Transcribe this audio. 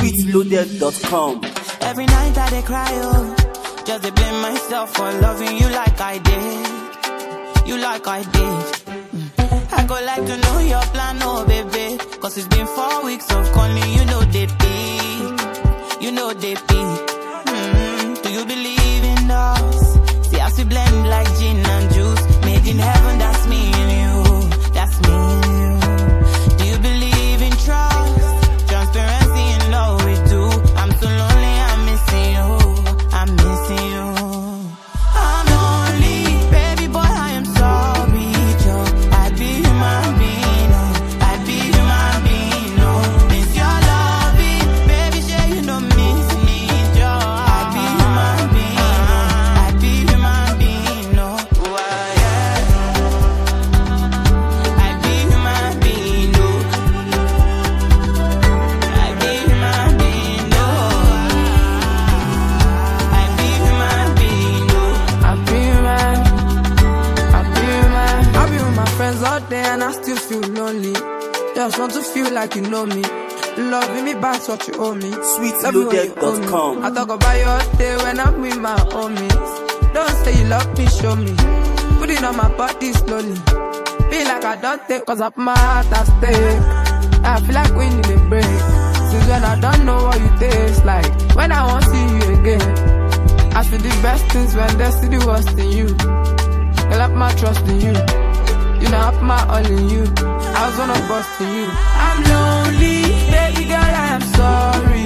sweetloaded.com. Every night I dey cry, oh, just to blame myself for loving you like I did. You like I did. I go like to know your plan, oh baby. Cause it's been 4 weeks of calling, you know they peak. You know they peak. Do you believe in us? See us we blend like gin and juice. Made in heaven, that's me and you. That's me and you. Do you believe in trust? Transparency and love we do. I'm so lonely, I'm missing you. I'm missing you. I'm lonely, baby boy, I am sorry, Joe. I be human being, oh. I be human being, oh. Miss your loving, baby, sure you don't miss me, Joe. I be human being, oh. I be human being, oh. Yeah. I be human being, oh. I be human being, oh. I be human being, oh. I be with my friends all day and I still feel lonely. Just want to feel like you know me. Loving me back's what you owe me. sweetloaded.com. I talk about your day when I'm with my homies. Don't say you love me, show me. Put it on my body slowly. Feel like I don't take cause of my heart at stake. I feel like we need a break. Since when I don't know what you taste like. When I won't see you again. I feel the best things when they see the worst in you. Girl, I put my trust in you. You know I put my all in you. I was gonna bust in you. I'm lonely, baby girl, I am sorry.